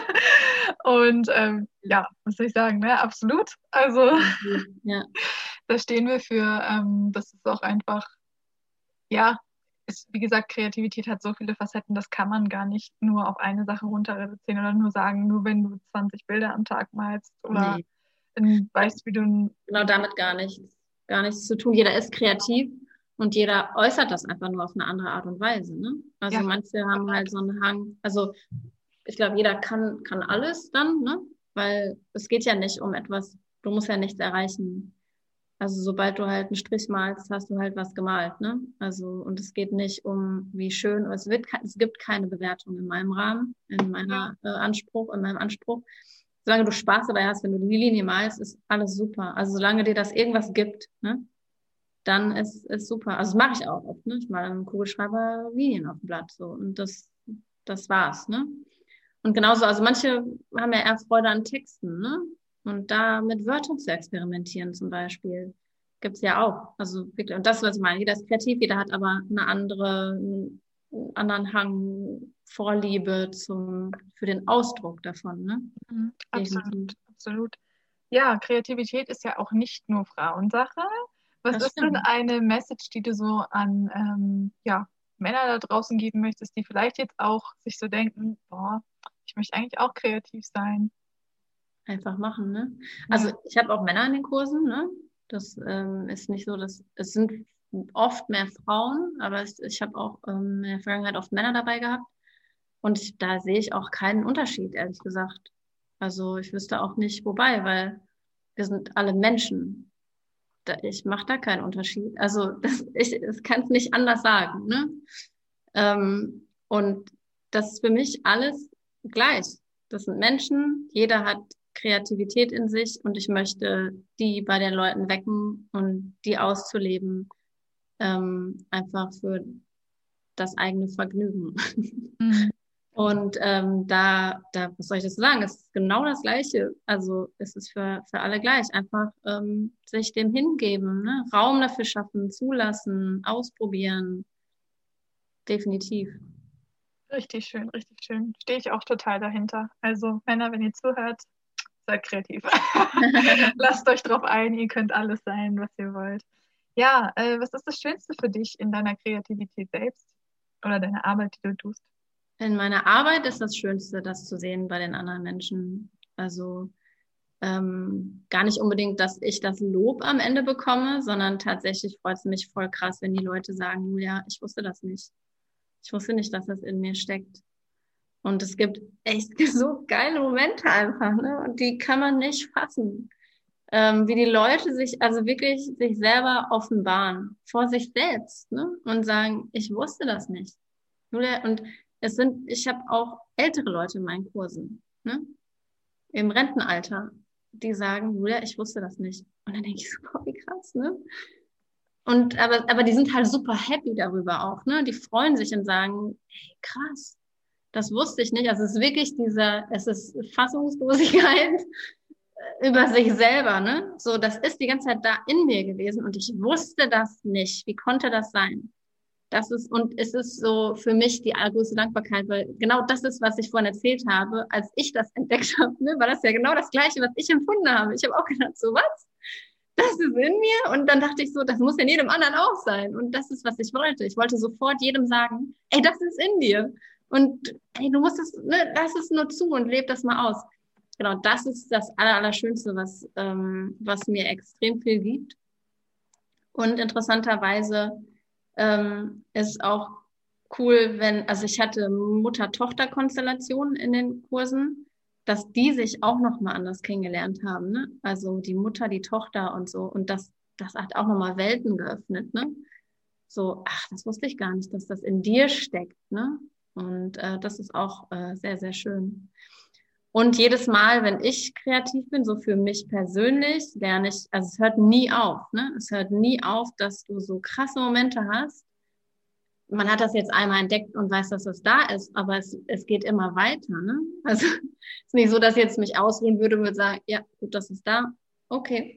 Und ähm, ja, was soll ich sagen, ne? Absolut. Also Ja. da stehen wir für. Ähm, das ist auch einfach, ja, ist, wie gesagt, Kreativität hat so viele Facetten, das kann man gar nicht nur auf eine Sache runter reduzieren oder nur sagen, nur wenn du zwanzig Bilder am Tag malst oder Nee. dann weißt, wie du ein Genau damit gar nichts, gar nichts zu tun. Jeder ist kreativ und jeder äußert das einfach nur auf eine andere Art und Weise, ne? Also Ja. manche haben halt so einen Hang, also ich glaube, jeder kann, kann alles dann, ne? Weil es geht ja nicht um etwas, du musst ja nichts erreichen. Also sobald du halt einen Strich malst, hast du halt was gemalt, ne? Also, und es geht nicht um, wie schön, es wird, es gibt keine Bewertung in meinem Rahmen, in meiner äh, Anspruch, in meinem Anspruch. Solange du Spaß dabei hast, wenn du die Linie malst, ist alles super. Also solange dir das irgendwas gibt, ne, dann ist ist super. Also das mache ich auch oft, ne? Ich male einen Kugelschreiber Linien auf dem Blatt, so, und das das war's, ne? Und genauso, also manche haben ja eher Freude an Texten, ne? Und da mit Wörtern zu experimentieren zum Beispiel, gibt's ja auch. Also wirklich, und das ist, was ich meine. Jeder ist kreativ, jeder hat aber eine andere, einen anderen Hang, Vorliebe zum, für den Ausdruck davon, ne? Mhm, absolut, Definitiv. absolut. Ja, Kreativität ist ja auch nicht nur Frauensache. Was Das ist denn stimmt. eine Message, die du so an ähm, ja, Männer da draußen geben möchtest, die vielleicht jetzt auch sich so denken, boah, ich möchte eigentlich auch kreativ sein? Einfach machen, ne? Also ich habe auch Männer in den Kursen, ne? Das ähm, ist nicht so, dass es sind oft mehr Frauen, aber ich, ich habe auch ähm, in der Vergangenheit oft Männer dabei gehabt. Und ich, da sehe ich auch keinen Unterschied, ehrlich gesagt. Also ich wüsste auch nicht, wobei, weil wir sind alle Menschen. Da, ich mache da keinen Unterschied. Also das, ich, ich kann es nicht anders sagen. Ne? Ähm, und das ist für mich alles gleich. Das sind Menschen, jeder hat Kreativität in sich und ich möchte die bei den Leuten wecken und die auszuleben, ähm, einfach für das eigene Vergnügen. Mhm. Und ähm, da, da, was soll ich dazu sagen? Es ist genau das Gleiche. Also es ist für, für alle gleich. Einfach ähm, sich dem hingeben, ne? Raum dafür schaffen, zulassen, ausprobieren. Definitiv. Richtig schön, richtig schön. Stehe ich auch total dahinter. Also Männer, wenn ihr zuhört, seid kreativ. Lasst euch drauf ein, ihr könnt alles sein, was ihr wollt. Ja, äh, was ist das Schönste für dich in deiner Kreativität selbst oder deiner Arbeit, die du tust? In meiner Arbeit ist das Schönste, das zu sehen bei den anderen Menschen. Also ähm, gar nicht unbedingt, dass ich das Lob am Ende bekomme, sondern tatsächlich freut es mich voll krass, wenn die Leute sagen, Julia, ich wusste das nicht. Ich wusste nicht, dass das in mir steckt. Und es gibt echt so geile Momente einfach, ne? Und die kann man nicht fassen. Ähm, wie die Leute sich, also wirklich sich selber offenbaren vor sich selbst, ne? Und sagen, ich wusste das nicht. Und es sind, ich habe auch ältere Leute in meinen Kursen, ne? Im Rentenalter, die sagen, Julia, ich wusste das nicht. Und dann denke ich so, boah, wie krass, ne? Und aber, aber die sind halt super happy darüber auch, ne? Die freuen sich und sagen, hey, krass, das wusste ich nicht. Also es ist wirklich dieser, es ist Fassungslosigkeit über sich selber, ne? So, das ist die ganze Zeit da in mir gewesen und ich wusste das nicht. Wie konnte das sein? Das ist, und es ist so für mich die allergrößte Dankbarkeit, weil genau das ist, was ich vorhin erzählt habe, als ich das entdeckt habe, ne? War das ja genau das Gleiche, was ich empfunden habe. Ich habe auch gedacht, so was? Das ist in mir? Und dann dachte ich so, das muss in jedem anderen auch sein. Und das ist, was ich wollte. Ich wollte sofort jedem sagen, ey, das ist in dir. Und ey, du musst es, ne, lass es nur zu und leb das mal aus. Genau, das ist das Aller, Allerschönste, was, ähm, was mir extrem viel gibt. Und interessanterweise ähm, ist auch cool, wenn, also ich hatte Mutter-Tochter-Konstellationen in den Kursen, dass die sich auch nochmal anders kennengelernt haben, ne? Also die Mutter, die Tochter und so. Und das, das hat auch nochmal Welten geöffnet, ne? So, ach, das wusste ich gar nicht, dass das in dir steckt, ne? Und äh, das ist auch äh, sehr, sehr schön. Und jedes Mal, wenn ich kreativ bin, so für mich persönlich, lerne ich, also es hört nie auf, ne? Es hört nie auf, dass du so krasse Momente hast. Man hat das jetzt einmal entdeckt und weiß, dass das da ist, aber es, es geht immer weiter, ne? Also es ist nicht so, dass ich jetzt mich ausruhen würde und würde sagen, ja, gut, das ist da, okay.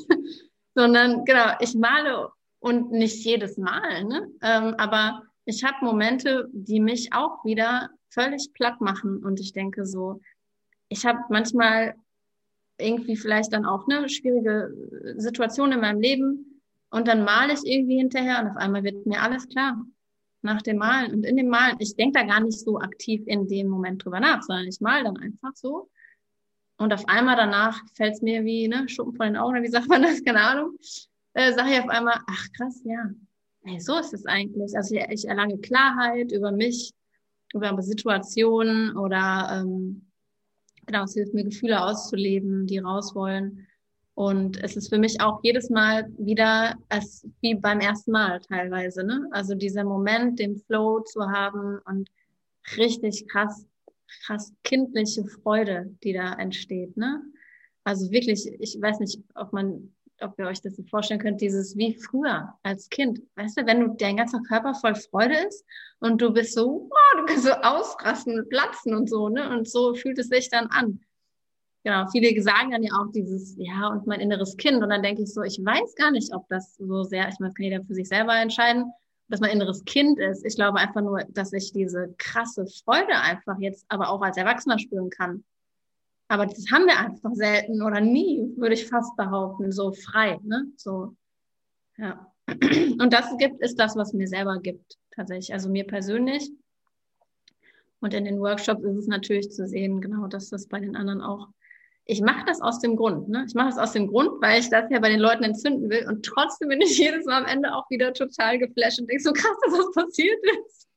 Sondern genau, ich male und nicht jedes Mal, ne? Ähm, aber ich habe Momente, die mich auch wieder völlig platt machen und ich denke so, ich habe manchmal irgendwie vielleicht dann auch eine schwierige Situation in meinem Leben und dann male ich irgendwie hinterher und auf einmal wird mir alles klar. Nach dem Malen und in dem Malen, ich denke da gar nicht so aktiv in dem Moment drüber nach, sondern ich male dann einfach so und auf einmal danach fällt es mir wie ne Schuppen von den Augen, wie sagt man das, keine Ahnung, äh, sage ich auf einmal, ach krass, ja, hey, so ist es eigentlich. Also ich, ich erlange Klarheit über mich, über Situationen oder ähm, genau, es hilft mir, Gefühle auszuleben, die raus wollen. Und es ist für mich auch jedes Mal wieder als wie beim ersten Mal teilweise, ne? Also dieser Moment, den Flow zu haben und richtig krass, krass kindliche Freude, die da entsteht, ne? Also wirklich, ich weiß nicht, ob man, ob ihr euch das so vorstellen könnt, dieses wie früher als Kind. Weißt du, wenn du dein ganzer Körper voll Freude ist und du bist so, wow, du kannst so ausrasten und platzen und so, ne? Und so fühlt es sich dann an. Genau, viele sagen dann ja auch dieses, ja, und mein inneres Kind. Und dann denke ich so, ich weiß gar nicht, ob das so sehr, ich meine, das kann jeder für sich selber entscheiden, dass mein inneres Kind ist. Ich glaube einfach nur, dass ich diese krasse Freude einfach jetzt aber auch als Erwachsener spüren kann. Aber das haben wir einfach selten oder nie, würde ich fast behaupten, so frei, ne? So, ja. Und das gibt, ist das, was mir selber gibt, tatsächlich. Also mir persönlich. Und in den Workshops ist es natürlich zu sehen, genau, dass das bei den anderen auch ich mache das aus dem Grund, ne? Ich mache das aus dem Grund, weil ich das ja bei den Leuten entzünden will. Und trotzdem bin ich jedes Mal am Ende auch wieder total geflasht und denke so, krass, dass das passiert ist.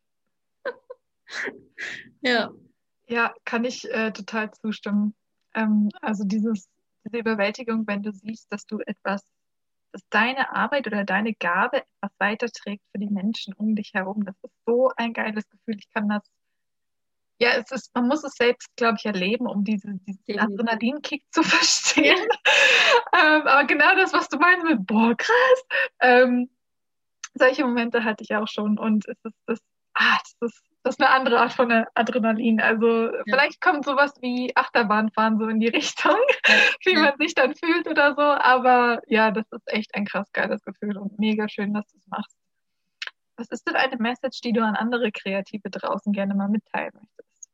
Ja. Ja, kann ich äh, total zustimmen. Ähm, also dieses, diese Überwältigung, wenn du siehst, dass du etwas, dass deine Arbeit oder deine Gabe etwas weiterträgt für die Menschen um dich herum, das ist so ein geiles Gefühl. Ich kann das, ja, es ist, man muss es selbst, glaube ich, erleben, um diese, diesen Definitiv. Adrenalinkick zu verstehen. ähm, aber genau das, was du meinst mit, boah, krass. Ähm, solche Momente hatte ich auch schon und es ist das, ah, das ist, das ist eine andere Art von Adrenalin. Also Ja. vielleicht kommt sowas wie Achterbahnfahren so in die Richtung, Ja. wie Ja. man sich dann fühlt oder so. Aber ja, das ist echt ein krass geiles Gefühl und mega schön, dass du es machst. Was ist denn eine Message, die du an andere Kreative draußen gerne mal mitteilen möchtest?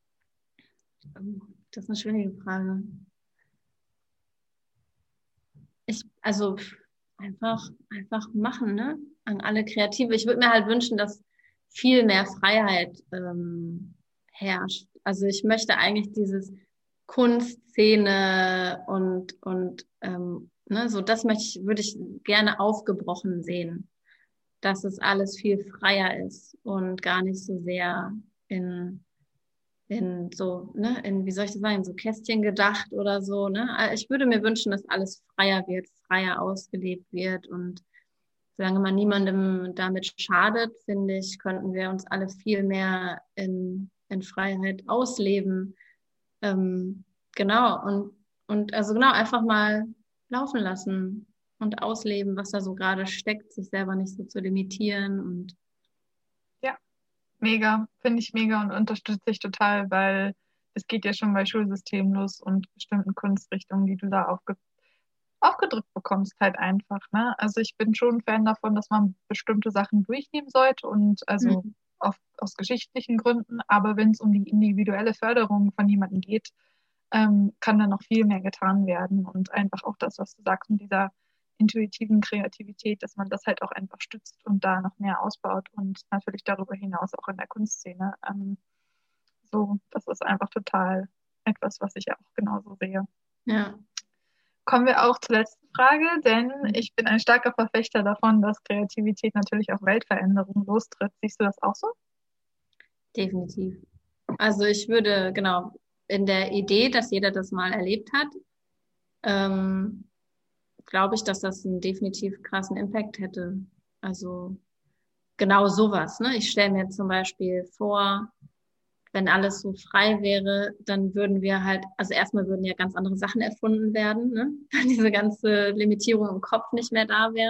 Das ist eine schwierige Frage. Ich, also einfach, einfach machen, ne? An alle Kreative. Ich würde mir halt wünschen, dass viel mehr Freiheit ähm, herrscht. Also ich möchte eigentlich dieses Kunstszene und und ähm, ne, so das möchte ich, würde ich gerne aufgebrochen sehen, dass es alles viel freier ist und gar nicht so sehr in in so, ne, in, wie soll ich das sagen, in so Kästchen gedacht oder so, ne? Ich würde mir wünschen, dass alles freier wird, freier ausgelebt wird und solange man niemandem damit schadet, finde ich, könnten wir uns alle viel mehr in, in Freiheit ausleben. Ähm, genau, und, und also genau, einfach mal laufen lassen und ausleben, was da so gerade steckt, sich selber nicht so zu limitieren und Ja, mega, finde ich mega und unterstütze ich total, weil es geht ja schon bei Schulsystemen los und bestimmten Kunstrichtungen, die du da aufge aufgedrückt bekommst, halt einfach, ne? Also ich bin schon ein Fan davon, dass man bestimmte Sachen durchnehmen sollte und also Mhm. auf, aus geschichtlichen Gründen, aber wenn es um die individuelle Förderung von jemandem geht, ähm, kann da noch viel mehr getan werden und einfach auch das, was du sagst, mit dieser intuitiven Kreativität, dass man das halt auch einfach stützt und da noch mehr ausbaut und natürlich darüber hinaus auch in der Kunstszene. Ähm, so, das ist einfach total etwas, was ich ja auch genauso sehe. Ja. Kommen wir auch zur letzten Frage, denn ich bin ein starker Verfechter davon, dass Kreativität natürlich auch Weltveränderungen lostritt. Siehst du das auch so? Definitiv. Also ich würde, genau, in der Idee, dass jeder das mal erlebt hat, ähm, glaube ich, dass das einen definitiv krassen Impact hätte. Also genau sowas, ne? Ich stelle mir zum Beispiel vor, wenn alles so frei wäre, dann würden wir halt, also erstmal würden ja ganz andere Sachen erfunden werden, ne? Wenn diese ganze Limitierung im Kopf nicht mehr da wäre.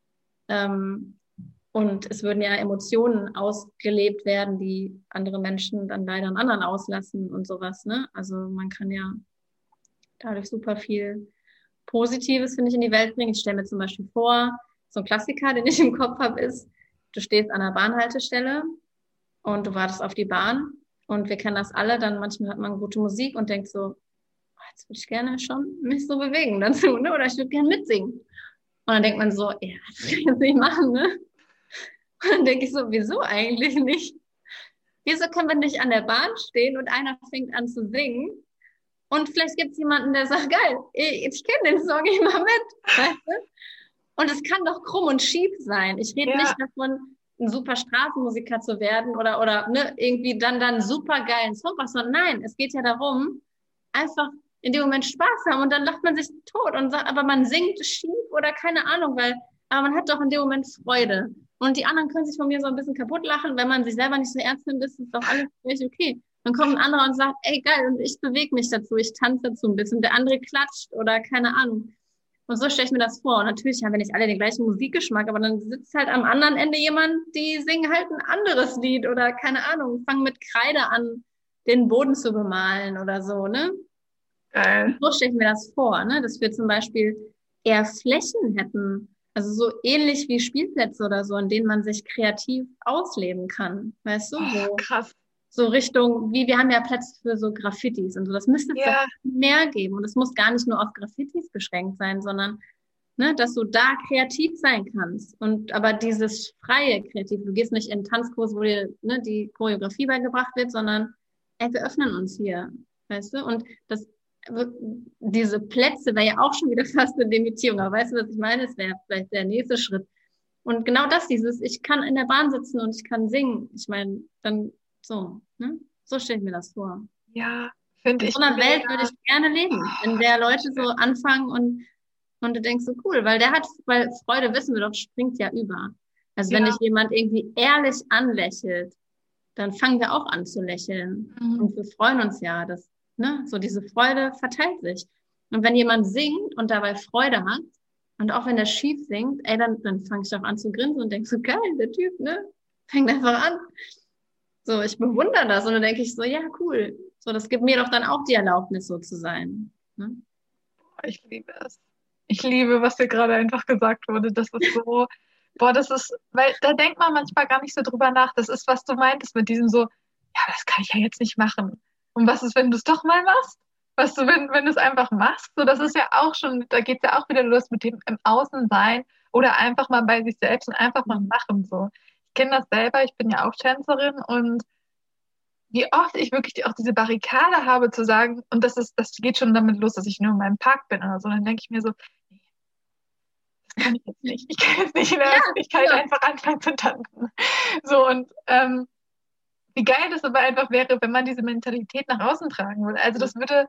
Ähm, und es würden ja Emotionen ausgelebt werden, die andere Menschen dann leider an anderen auslassen und sowas, ne? Also man kann ja dadurch super viel Positives, finde ich, in die Welt bringen. Ich stelle mir zum Beispiel vor, so ein Klassiker, den ich im Kopf habe, ist, du stehst an einer Bahnhaltestelle und du wartest auf die Bahn. Und wir kennen das alle, dann manchmal hat man gute Musik und denkt so, oh, jetzt würde ich gerne schon mich so bewegen dazu, ne? Oder ich würde gerne mitsingen. Und dann denkt man so, ja, das kann ich jetzt nicht machen, ne? Und dann denke ich so, wieso eigentlich nicht? Wieso können wir nicht an der Bahn stehen und einer fängt an zu singen? Und vielleicht gibt es jemanden, der sagt, geil, ich, ich kenne den Song, ich mach mit, weißt du? Und es kann doch krumm und schief sein. Ich rede Ja. nicht davon, ein super Straßenmusiker zu werden oder oder ne, irgendwie dann dann super geilen Song was, sondern nein, es geht ja darum, einfach in dem Moment Spaß haben und dann lacht man sich tot und sagt, aber man singt schief oder keine Ahnung, weil aber man hat doch in dem Moment Freude und die anderen können sich von mir so ein bisschen kaputt lachen, wenn man sich selber nicht so ernst nimmt, ist es doch alles völlig okay. Dann kommt ein anderer und sagt, ey geil, und ich bewege mich dazu, ich tanze dazu ein bisschen, der andere klatscht oder keine Ahnung. Und so stelle ich mir das vor. Und natürlich haben wir nicht alle den gleichen Musikgeschmack, aber dann sitzt halt am anderen Ende jemand, die singen halt ein anderes Lied oder keine Ahnung, fangen mit Kreide an, den Boden zu bemalen oder so, ne? Geil. Und so stelle ich mir das vor, ne? Dass wir zum Beispiel eher Flächen hätten, also so ähnlich wie Spielplätze oder so, in denen man sich kreativ ausleben kann, weißt du? Oh, So, krass. so Richtung, wie wir haben ja Plätze für so Graffitis und so. Das müsste es Ja. doch mehr geben. Und es muss gar nicht nur auf Graffitis beschränkt sein, sondern ne, dass du da kreativ sein kannst. Und aber dieses freie Kreativ, du gehst nicht in einen Tanzkurs, wo dir ne, die Choreografie beigebracht wird, sondern ey, wir öffnen uns hier, weißt du? Und das diese Plätze wäre ja auch schon wieder fast eine Limitierung. Aber weißt du, was ich meine? Es wäre vielleicht der nächste Schritt. Und genau das, dieses, ich kann in der Bahn sitzen und ich kann singen. Ich meine, dann so, ne? So stelle ich mir das vor. Ja, finde In ich so einer Welt mega. würde ich gerne leben, in Oh, der Leute so anfangen und, und du denkst so, cool, weil der hat, weil Freude, wissen wir doch, springt ja über. Also wenn ja. dich jemand irgendwie ehrlich anlächelt, dann fangen wir auch an zu lächeln. Mhm. Und wir freuen uns ja, dass, ne, so diese Freude verteilt sich. Und wenn jemand singt und dabei Freude hat, und auch wenn der schief singt, ey, dann, dann fange ich doch an zu grinsen und denk so, geil, der Typ, ne, fängt einfach an. So, ich bewundere das und dann denke ich so, ja, cool. So, das gibt mir doch dann auch die Erlaubnis, so zu sein. Ne? Ich liebe es. Ich liebe, was dir gerade einfach gesagt wurde. Das ist so, boah, das ist, weil da denkt man manchmal gar nicht so drüber nach. Das ist, was du meintest mit diesem so, ja, das kann ich ja jetzt nicht machen. Und was ist, wenn du es doch mal machst? Weißt du, wenn, wenn du es einfach machst, so, das ist ja auch schon, da geht es ja auch wieder los mit dem im Außen sein oder einfach mal bei sich selbst und einfach mal machen, so. Ich kenne das selber, ich bin ja auch Tänzerin und wie oft ich wirklich auch diese Barrikade habe zu sagen, und das ist, das geht schon damit los, dass ich nur in meinem Park bin oder so, dann denke ich mir so, nee, das kann ich jetzt nicht. Ich kann jetzt nicht in der Ja, Öffentlichkeit ja. einfach anfangen zu tanzen. So, und ähm, wie geil das aber einfach wäre, wenn man diese Mentalität nach außen tragen würde. Also das würde,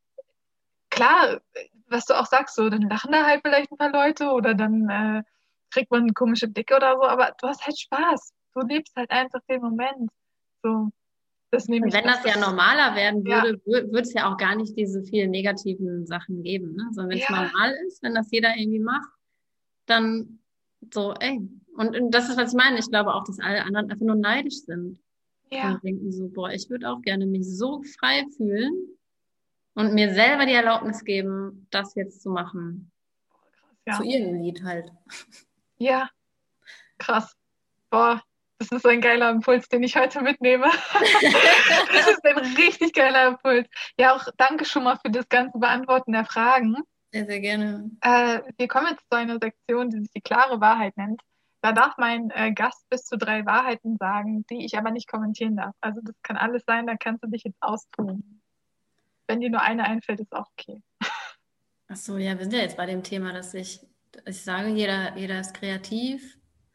klar, was du auch sagst, so, dann lachen da halt vielleicht ein paar Leute oder dann äh, kriegt man komische Blicke oder so, aber du hast halt Spaß. Du lebst halt einfach den Moment. So, das nehme Und ich wenn mit. das ja normaler werden Ja. würde, wür- würde es ja auch gar nicht diese vielen negativen Sachen geben. Ne? Sondern wenn es Ja. normal ist, wenn das jeder irgendwie macht, dann so, ey. Und, und das ist, was ich meine. Ich glaube auch, dass alle anderen einfach nur neidisch sind. Ja. Und denken so, boah, ich würde auch gerne mich so frei fühlen und mir selber die Erlaubnis geben, das jetzt zu machen. Ja. Zu ihrem Lied halt. Ja, krass. Boah, das ist ein geiler Impuls, den ich heute mitnehme. Das ist ein richtig geiler Impuls. Ja, auch danke schon mal für das ganze Beantworten der Fragen. Sehr, sehr gerne. Äh, wir kommen jetzt zu einer Sektion, die sich die klare Wahrheit nennt. Da darf mein äh, Gast bis zu drei Wahrheiten sagen, die ich aber nicht kommentieren darf. Also das kann alles sein, da kannst du dich jetzt austoben. Wenn dir nur eine einfällt, ist auch okay. Ach so, ja, wir sind ja jetzt bei dem Thema, dass ich, ich sage, jeder, jeder ist kreativ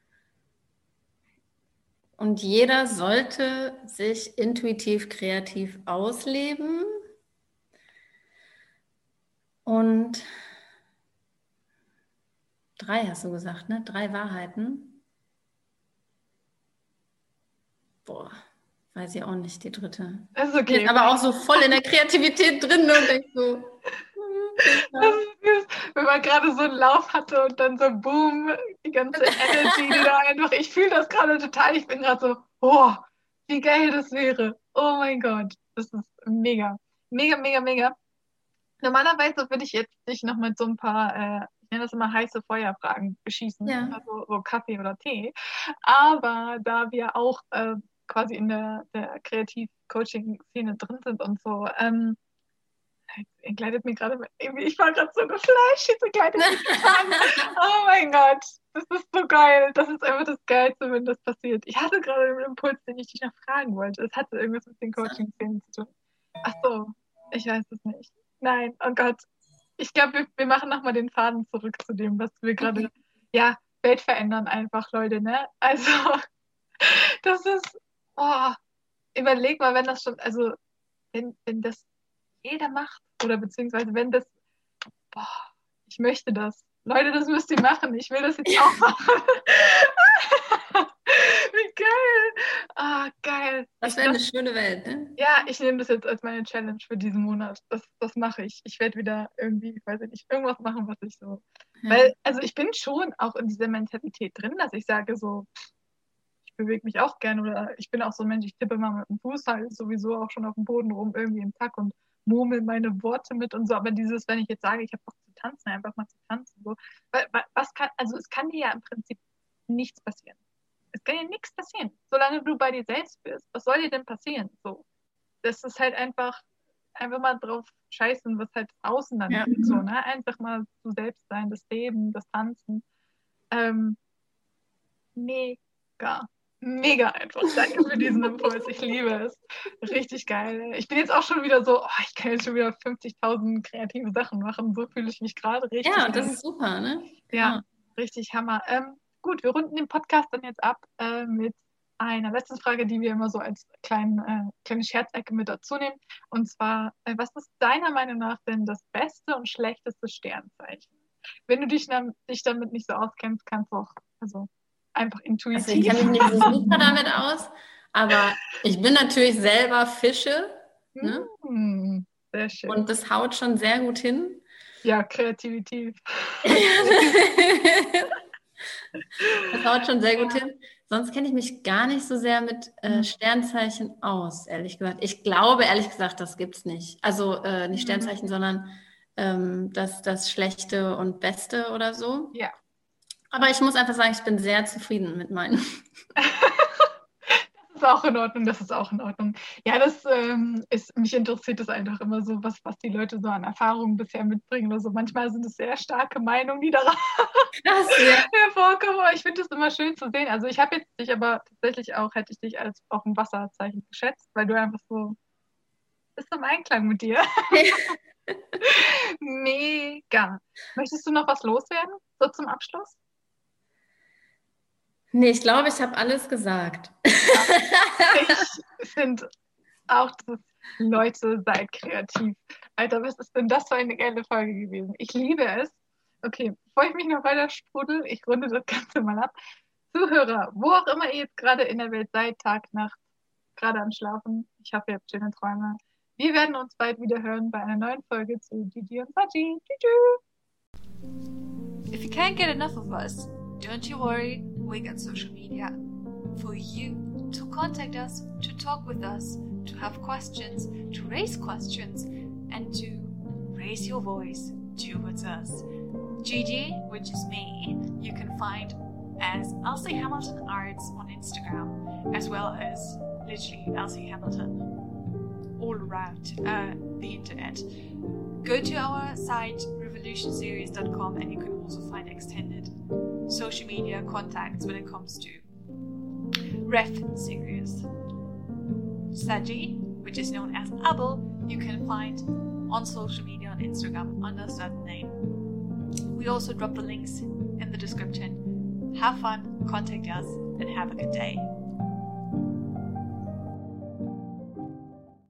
und jeder sollte sich intuitiv kreativ ausleben und drei hast du gesagt, ne? Drei Wahrheiten. Boah, weiß ich auch nicht, die dritte. Das ist Ich bin okay. jetzt aber auch so voll in der Kreativität drin und denk so, Das ist süß, wenn man gerade so einen Lauf hatte und dann so boom, die ganze Energy, die da einfach, ich fühle das gerade total, ich bin gerade so, oh, wie geil das wäre. Oh mein Gott, das ist mega, mega, mega, mega. Normalerweise würde ich jetzt dich noch mit so ein paar, äh, ich nenne das immer heiße Feuerfragen beschießen, Ja. also so Kaffee oder Tee. Aber da wir auch äh, quasi in der, der Kreativ-Coaching-Szene drin sind und so, ähm, entgleitet mir gerade, irgendwie, ich war gerade so geflasht, jetzt entgleitet mir gerade. Oh mein Gott, das ist so geil. Das ist einfach das Geilste, wenn das passiert. Ich hatte gerade einen Impuls, den ich dich noch fragen wollte. Es hatte irgendwas mit den Coaching-Szenen zu tun. Ach so, ich weiß es nicht. Nein, oh Gott. Ich glaube, wir, wir machen nochmal den Faden zurück zu dem, was wir gerade, Okay. ja, Welt verändern einfach, Leute, ne? Also, das ist, oh, überleg mal, wenn das schon, also, wenn, wenn das jeder macht, oder beziehungsweise wenn das, boah, ich möchte das. Leute, das müsst ihr machen. Ich will das jetzt auch machen. Wie geil. Ah, geil. Das Ich wäre eine das, schöne Welt, ne? ja, ich nehme das jetzt als meine Challenge für diesen Monat. Das, das mache ich. Ich werde wieder irgendwie, ich weiß ich nicht, irgendwas machen, was ich so. Ja. Weil, also ich bin schon auch in dieser Mentalität drin, dass ich sage so, ich bewege mich auch gern oder ich bin auch so ein Mensch, ich tippe mal mit dem Fuß halt sowieso auch schon auf dem Boden rum, irgendwie im Takt und murmel meine Worte mit und so. Aber dieses, wenn ich jetzt sage, ich habe Bock zu tanzen, einfach mal zu tanzen, so. Weil, weil, was kann, also es kann dir ja im Prinzip nichts passieren. Es kann dir nichts passieren, solange du bei dir selbst bist. Was soll dir denn passieren? So, das ist halt einfach, einfach mal drauf scheißen, was halt außen dann Ja. ist, so, ne? Einfach mal du selbst sein, das Leben, das Tanzen. Ähm, mega, Mega einfach. Danke für diesen Impuls. Ich liebe es. Richtig geil. Ich bin jetzt auch schon wieder so, oh, ich kann jetzt schon wieder fünfzigtausend kreative Sachen machen. So fühle ich mich gerade richtig. Ja, und das geil. ist super, ne? Ja, richtig Hammer. Ähm, gut, wir runden den Podcast dann jetzt ab äh, mit einer letzten Frage, die wir immer so als kleinen, äh, kleine Scherzecke mit dazu nehmen. Und zwar, äh, was ist deiner Meinung nach denn das beste und schlechteste Sternzeichen? Wenn du dich, dann, dich damit nicht so auskennst, kannst du auch also einfach intuitiv. Also ich kenne mich nicht so super damit aus, aber ich bin natürlich selber Fische. Ne? Mm, sehr schön. Und das haut schon sehr gut hin. Ja, Kreativität. Das haut schon sehr gut hin. Sonst kenne ich mich gar nicht so sehr mit äh, Sternzeichen aus, ehrlich gesagt. Ich glaube, ehrlich gesagt, das gibt es nicht. Also äh, nicht Sternzeichen, mhm. sondern ähm, das, das Schlechte und Beste oder so. Ja. Aber ich muss einfach sagen, ich bin sehr zufrieden mit meinen. Das ist auch in Ordnung, das ist auch in Ordnung. Ja, das ähm, ist, mich interessiert das einfach immer so, was, was die Leute so an Erfahrungen bisher mitbringen oder so. Manchmal sind es sehr starke Meinungen, die daran Krass, ja. hervorkommen. Aber ich finde es immer schön zu sehen. Also ich habe jetzt dich aber tatsächlich auch, hätte ich dich als auch ein Wasserzeichen geschätzt, weil du einfach so bist im Einklang mit dir. Mega. Möchtest du noch was loswerden, so zum Abschluss? Nee, ich glaube, ich habe alles gesagt. Ich finde auch, dass Leute, seid kreativ. Alter, was ist denn das für eine geile Folge gewesen? Ich liebe es. Okay, bevor ich mich noch weiter sprudel, ich runde das Ganze mal ab. Zuhörer, wo auch immer ihr jetzt gerade in der Welt seid, Tag, Nacht, gerade am Schlafen, ich hoffe, ihr habt schöne Träume. Wir werden uns bald wieder hören bei einer neuen Folge zu Gigi und Saji. Tschüss. If you can't get enough of us, don't you worry, we got social media. For you to contact us, to talk with us, to have questions, to raise questions, and to raise your voice towards us. Gigi, which is me, you can find as Elsie Hamilton Arts on Instagram, as well as literally Elsie Hamilton all around uh, the internet. Go to our site revolution series dot com and you can also find extended social media contacts when it comes to Ref Series. Saji, which is known as Abel, you can find on social media on Instagram under a certain name. We also drop the links in the description. Have fun, contact us, and have a good day.